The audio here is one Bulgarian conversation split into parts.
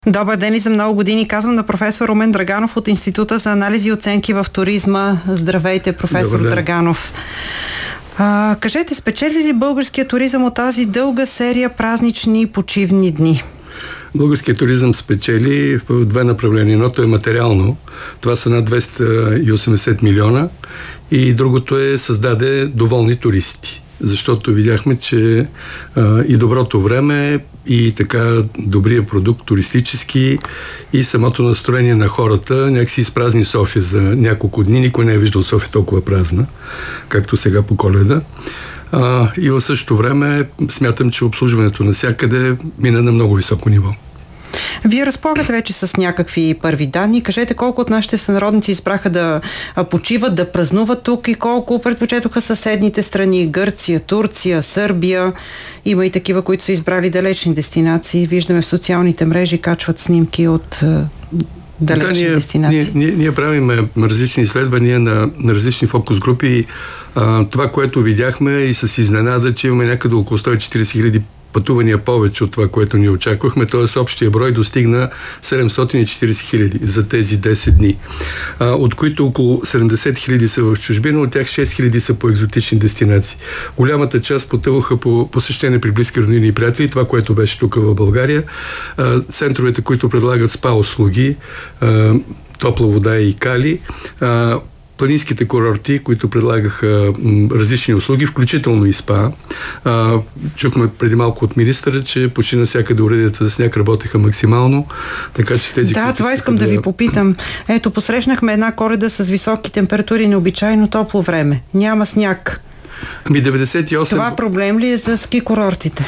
Добър ден и за много години, казвам на професор Румен Драганов от Института за анализи и оценки в туризма. Здравейте, професор Драганов. Кажете, спечели ли българския туризъм от тази дълга серия празнични почивни дни? Българският туризъм спечели в две направления. Едното е материално. Това са над 280 милиона. И другото е създаде доволни туристи. Защото видяхме, че и доброто време, и така добрия продукт туристически, и самото настроение на хората някакси изпразни София за няколко дни. Никой не е виждал София толкова празна, както сега по Коледа. И в същото време смятам, че обслужването навсякъде мина на много високо ниво. Вие разполагате вече с някакви първи данни. Кажете колко от нашите сънародници избраха да почиват, да празнуват тук и колко предпочетоха съседните страни, Гърция, Турция, Сърбия. Има и такива, които са избрали далечни дестинации. Виждаме в социалните мрежи, качват снимки от далечни дестинации. Ние правим различни изследвания на различни фокус групи. Това, което видяхме и с изненада, че имаме някъде около 140 хиляди пътувания повече от това, което ни очаквахме, т.е. общия брой достигна 740 хиляди за тези 10 дни, от които около 70 хиляди са в чужбина, от тях 6 хиляди са по екзотични дестинации. Голямата част потъваха по посещение при близки роднини и приятели, това, което беше тук в България. Центровете, които предлагат спа услуги, топла вода и кали, планинските курорти, които предлагаха различни услуги, включително и спа. Чухме преди малко от министъра, че почти навсякъде уредията за сняг работеха максимално, така че тези... Да, това искам да ви попитам. Ето, посрещнахме една Коледа с високи температури, необичайно топло време. Няма сняг. 98... Това проблем ли е за ски курортите?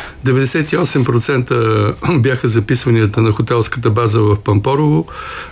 98% бяха записванията на хотелската база в Пампорово,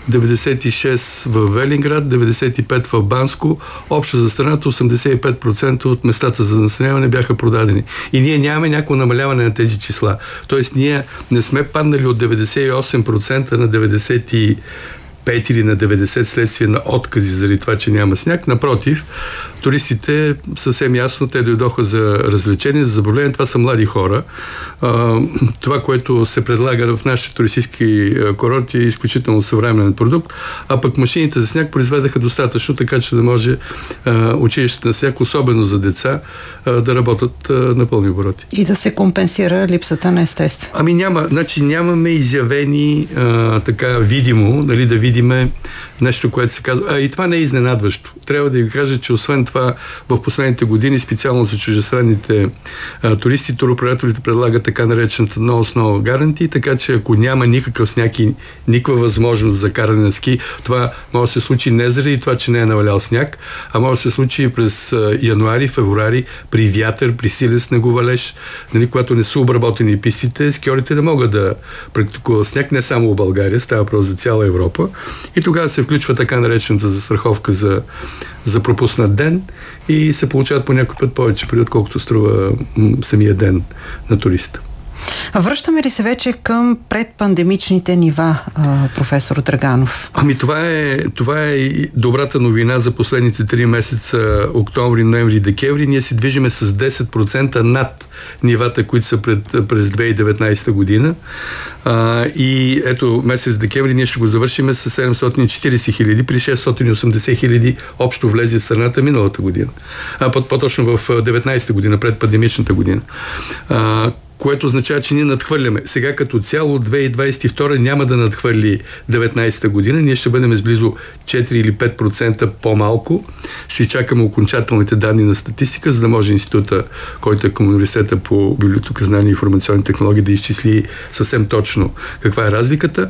96% в Велинград, 95% в Банско. Общо за страната 85% от местата за настаняване бяха продадени. И ние нямаме някакво намаляване на тези числа. Тоест ние не сме паднали от 98% на 95 или на 90 следствие на откази заради това, че няма сняг. Напротив, туристите съвсем ясно, те дойдоха за развлечение, за забавление. Това са млади хора. Това, което се предлага в нашите туристически курорти, е изключително съвременен продукт, а пък машините за сняг произведаха достатъчно, така че да може училищата на сняг, особено за деца, да работят на пълни обороти. И да се компенсира липсата на естествено. Нямаме изявени така видимо, нали, да видиме нещо, което се казва. И това не е изненадващо. Трябва да ви кажа, че освен това в последните години, специално за чуждестранните туристи, туроператорите предлагат така наречената No Snow Guarantee, така че ако няма никакъв сняг и никаква възможност за каране на ски, това може да се случи не заради това, че не е навалял сняг, а може да се случи през януари, февруари, при вятър, при силен снеговалеж, нали, когато не са обработени пистите, скиорите не могат да практикуват сняг, не само в България, става просто за цяла Европа. И тогава се включва така наречената застраховка за пропуснат ден и се получават по някой път повече пари, отколкото струва самия ден на туриста. Връщаме ли се вече към предпандемичните нива, професор Драганов? Това е добрата новина за последните 3 месеца, октомври, ноември и декември. Ние се движиме с 10% над нивата, които са през 2019 година. И ето месец декември ние ще го завършим с 740 хиляди при 680 хиляди общо влезе в страната миналата година. По-точно в 19 година, предпандемичната година. Което означава, че ние надхвърляме. Сега като цяло 2022 няма да надхвърли 19-та година. Ние ще бъдем с близо 4 или 5% по-малко. Ще чакаме окончателните данни на статистика, за да може института, който е към университета по библиотекознание и информационни технологии, да изчисли съвсем точно каква е разликата.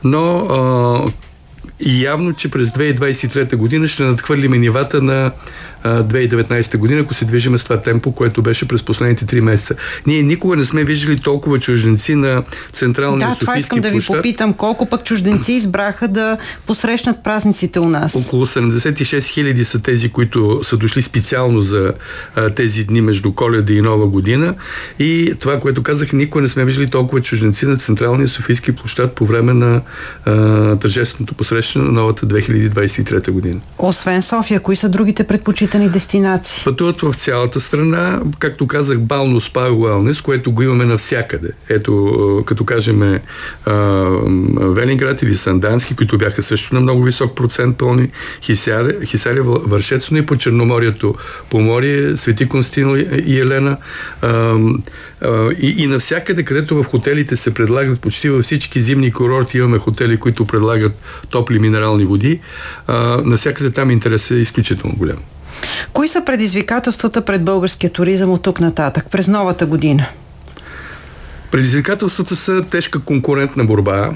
Но и явно, че през 2023 година ще надхвърлиме нивата на 2019 година, ако се движиме с това темпо, което беше през последните 3 месеца. Ние никога не сме виждали толкова чужденци на централния Софийски площад. Да, това искам да ви попитам. Колко пък чужденци избраха да посрещнат празниците у нас? Около 76 хиляди са тези, които са дошли специално за тези дни между Коледа и Нова година. И това, което казах, никога не сме виждали толкова чужденци на централния Софийски площад по време на тържественото посрещане на новата 2023 година. Освен София, кои са другите предпочитания предпочитани дестинации? Пътуват в цялата страна, както казах, бално спа и уелнес, което го имаме навсякъде. Ето, като кажем Велинград или Сандански, които бяха също на много висок процент пълни, Хисаря, Вършец, но и по Черноморието, Поморие, Свети Константин и Елена, и навсякъде, където в хотелите се предлагат, почти във всички зимни курорти имаме хотели, които предлагат топли минерални води, навсякъде там интересът е изключително голям. Кои са предизвикателствата пред българския туризъм от тук нататък, през новата година? Предизвикателствата са тежка конкурентна борба.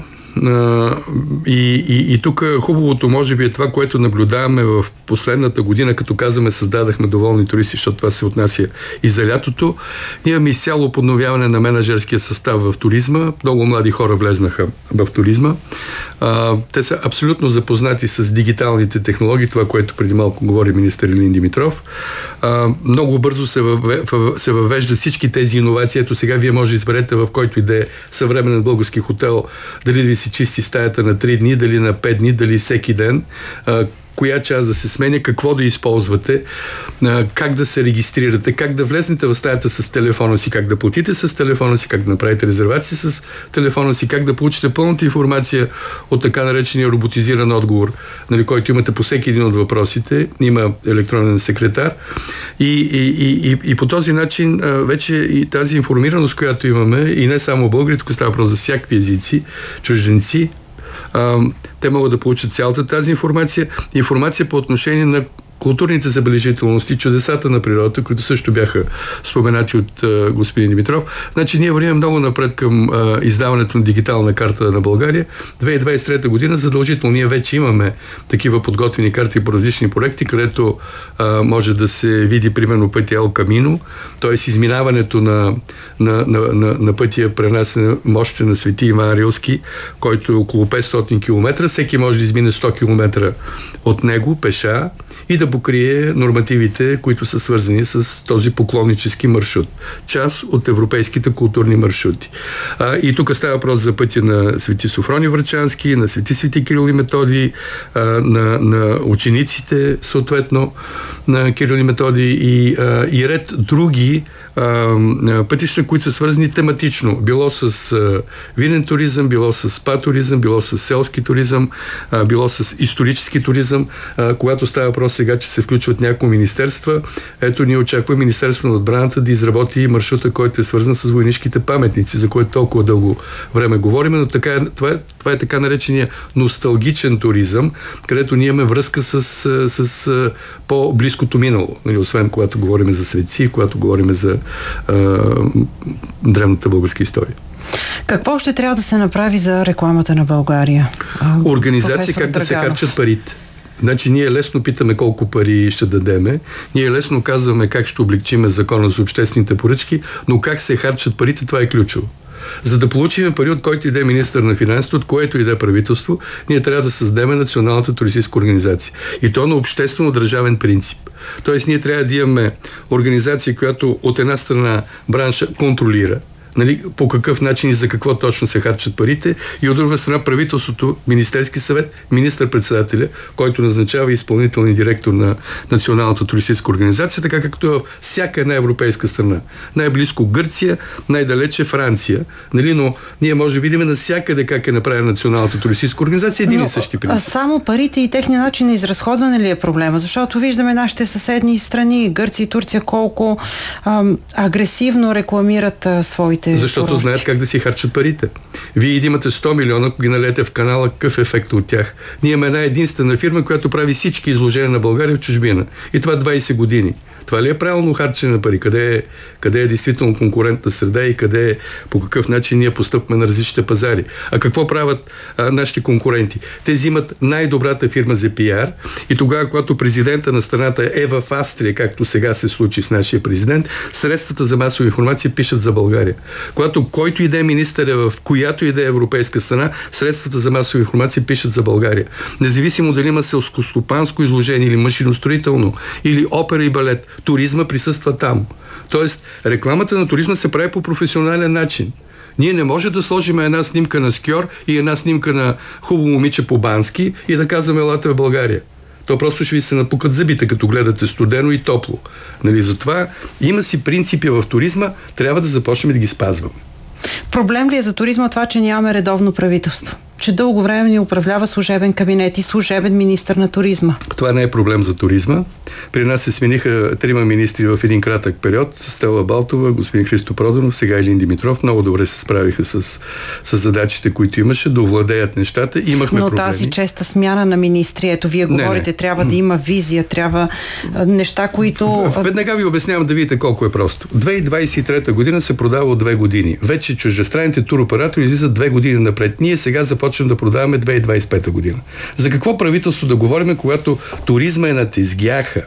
И тук хубавото може би е това, което наблюдаваме в последната година, като казваме създадахме доволни туристи, защото това се отнася и за лятото. Ние имаме изцяло подновяване на менеджерския състав в туризма. Много млади хора влезнаха в туризма. Те са абсолютно запознати с дигиталните технологии, това, което преди малко говори министър Илин Димитров. Много бързо се въвеждат всички тези иновации. Ето сега вие може да изберете в който и да е съвременен български хотел, дали да ви се чисти стаята на 3 дни, дали на 5 дни, дали всеки ден, коя част да се сменя, какво да използвате, как да се регистрирате, как да влезнете в стаята с телефона си, как да платите с телефона си, как да направите резервации с телефона си, как да получите пълната информация от така наречения роботизиран отговор, нали, който имате по всеки един от въпросите. Има електронен секретар. И по този начин вече и тази информираност, която имаме, и не само българи, тук става въпрос за всякакви езици, чужденци, те могат да получат цялата тази информация по отношение на културните забележителности, чудесата на природата, които също бяха споменати от господин Димитров. Значи ние вървим много напред към издаването на дигитална карта на България. 2023 година задължително ние вече имаме такива подготвени карти по различни проекти, където може да се види примерно пътя Ел Камино, т.е. изминаването на пътя пренасене мощта на Свети Иван Рилски, който е около 500 км. Всеки може да измине 100 км от него пеша и да покрие нормативите, които са свързани с този поклоннически маршрут. Част от европейските културни маршрути. И тук става въпрос за пътя на Свети Софрони Врачански, на Свети Кирил и Методий, на учениците, съответно, на Кирил и Методий и ред други пътища, които са свързани тематично. Било с винен туризъм, било с спа туризъм, било с селски туризъм, било с исторически туризъм. Когато става въпрос сега, че се включват няколко министерства, ето ние очакваме Министерство на отбраната да изработи маршрута, който е свързан с войнишките паметници, за който толкова дълго време говорим, но това е така наречения носталгичен туризъм, където ние имаме връзка с по-близкото минало. Нали, освен когато говорим за светци, когато говорим за древната българска история. Какво ще трябва да се направи за рекламата на България? Организация, как да се харчат парите. Значи ние лесно питаме колко пари ще дадеме, ние лесно казваме как ще облегчиме закона за обществените поръчки, но как се харчат парите, това е ключово. За да получим пари от който и да е министър на финансите, от което и да е правителство, ние трябва да създадем Националната туристическа организация. И то на обществено-държавен принцип. Тоест ние трябва да имаме организация, която от една страна бранша контролира, нали, по какъв начин и за какво точно се харчат парите, и от друга страна правителството, Министерски съвет, министър-председателя, който назначава изпълнителен директор на Националната туристическа организация, така както е всяка една европейска страна. Най-близко Гърция, най-далече Франция. Нали, но ние може да видим навсякъде как е направена Националната туристическа организация, един и същи принцип. Само парите и техния начин на изразходване ли е проблема? Защото виждаме нашите съседни страни, Гърция и Турция, колко агресивно рекламират своите. Защото курорти знаят как да си харчат парите. Вие имате 100 милиона, ако ги налете в канала, какъв ефект от тях? Ние имаме една единствена фирма, която прави всички изложения на България в чужбина. И това 20 години. Това ли е правилно харчене на пари? Къде е действително конкурентна среда и по какъв начин ние постъпваме на различните пазари? А какво правят нашите конкуренти? Те взимат най-добрата фирма за пиар и тогава, когато президента на страната е в Австрия, както сега се случи с нашия президент, средствата за масова информация пишат за България. Когато който и да е министър е в която и да е европейска страна, средствата за масова информация пишат за България. Независимо дали има селскостопанско изложение или машиностроително, или опера и балет, туризма присъства там. Тоест, рекламата на туризма се прави по професионален начин. Ние не може да сложим една снимка на скиор и една снимка на хубаво момиче по Бански и да казваме елате в България. То просто ще ви се напукат зъбите, като гледате студено и топло. Нали, затова има си принципи в туризма, трябва да започнем да ги спазваме. Проблем ли е за туризма това, че нямаме редовно правителство? Че дълго време ни управлява служебен кабинет и служебен министър на туризма? Това не е проблем за туризма. При нас се смениха 3 министри в един кратък период. Стела Балтова, господин Христо Проданов, сега Илин Димитров. Много добре се справиха с задачите, които имаше, да овладеят нещата. Имахме проблеми. Но тази честа смяна на министри, ето вие говорите, трябва да има визия, трябва неща, които... Веднага ви обяснявам да видите колко е просто. 2023 година се продава от 2 години. Вече чуждестранните туроператори излизат 2 години напред. Ние сега започваме да продаваме 2025 година. За какво правителство да говорим, когато туризма е на тезгяха?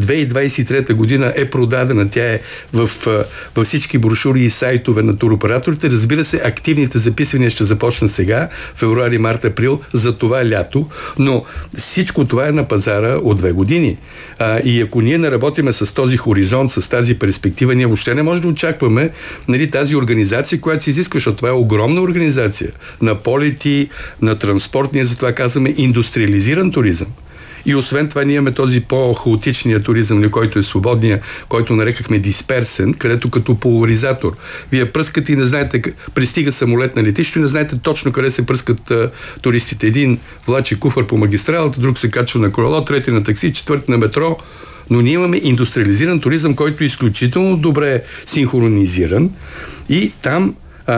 2023 година е продадена, тя е във всички брошури и сайтове на туроператорите. Разбира се, активните записвания ще започнат сега, февруари, март, април, за това лято, но всичко това е на пазара от 2 години. И ако ние не работиме с този хоризонт, с тази перспектива, ние въобще не можем да очакваме, нали, тази организация, която се изисква, защото това е огромна организация на полети, на транспорт, ние затова казваме индустриализиран туризъм. И освен това ние имаме този по-хаотичния туризъм, който е свободния, който нарекахме дисперсен, където като поляризатор. Вие пръскате и не знаете, пристига самолет на летището и не знаете точно къде се пръскат туристите. Един влачи куфар по магистралата, друг се качва на колело, трети на такси, четвърти на метро. Но ние имаме индустриализиран туризъм, който е изключително добре синхронизиран и там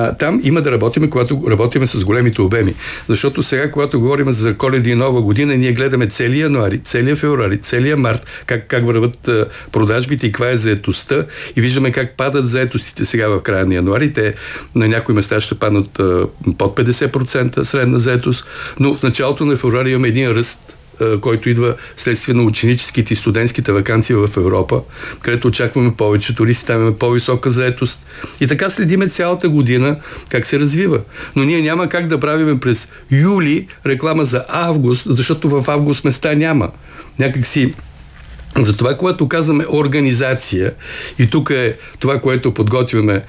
има да работиме, когато работиме с големите обеми. Защото сега, когато говорим за Коледа и Нова година, ние гледаме целия януари, целия февруари, целия март, как върват продажбите и каква е заетостта и виждаме как падат заетостите сега в края на януари. Те на някои места ще паднат под 50% средна заетост, но в началото на февруари имаме един ръст, който идва следствие на ученическите и студентските ваканции в Европа, където очакваме повече туристи, там имаме по-висока заетост. И така следиме цялата година как се развива. Но ние няма как да правим през юли реклама за август, защото в август места няма. Някакси затова, когато казваме организация, и тук е това, което подготвяме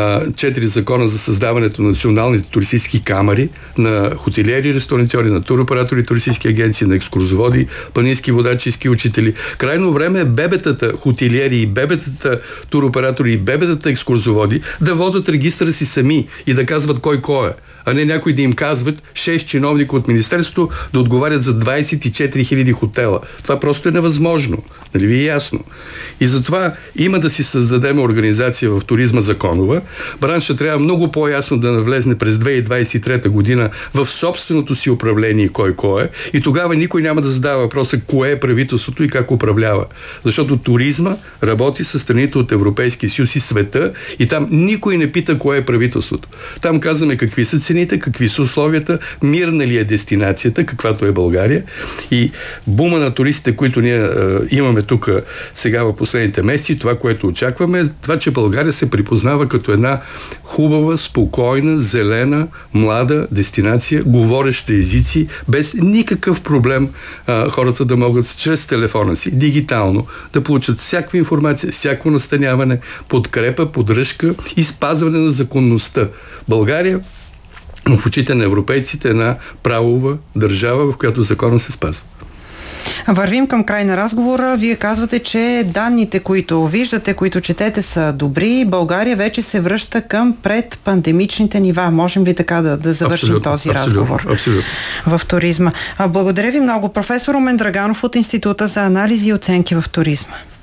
4 закона за създаването на националните туристически камери, на хотелиери, ресторантьори, на туроператори, туристически агенции, на екскурзоводи, планински водачи, ски учители. Крайно време е бебетата хотелиери и бебетата туроператори и бебетата екскурзоводи да водят регистъра си сами и да казват кой е, а не някой да им казват 6 чиновника от министерството да отговарят за 24 000 хотела. Това просто е невъзможно. Нали ви е ясно? И затова има да си създадем организация в туризма законова. Бранша трябва много по-ясно да навлезне през 2023 година в собственото си управление кой е. И тогава никой няма да задава въпроса кое е правителството и как управлява. Защото туризма работи с страните от Европейския съюз и света и там никой не пита кое е правителството. Там казваме какви са цените, какви са условията, мирна ли е дестинацията, каквато е България. И бума на туристите, които ние имаме тук сега в последните месеци, това, което очакваме, е това, че България се припознава като една хубава, спокойна, зелена, млада дестинация, говореща езици, без никакъв проблем хората да могат чрез телефона си, дигитално, да получат всякаква информация, всяко настаняване, подкрепа, поддръжка и спазване на законността. България в очите на европейците е една правова държава, в която законът се спазва. Вървим към край на разговора. Вие казвате, че данните, които виждате, които четете, са добри. България вече се връща към предпандемичните нива. Можем ли така да завършим този разговор в туризма? Благодаря ви много. Професор Румен Драганов от Института за анализи и оценки в туризма.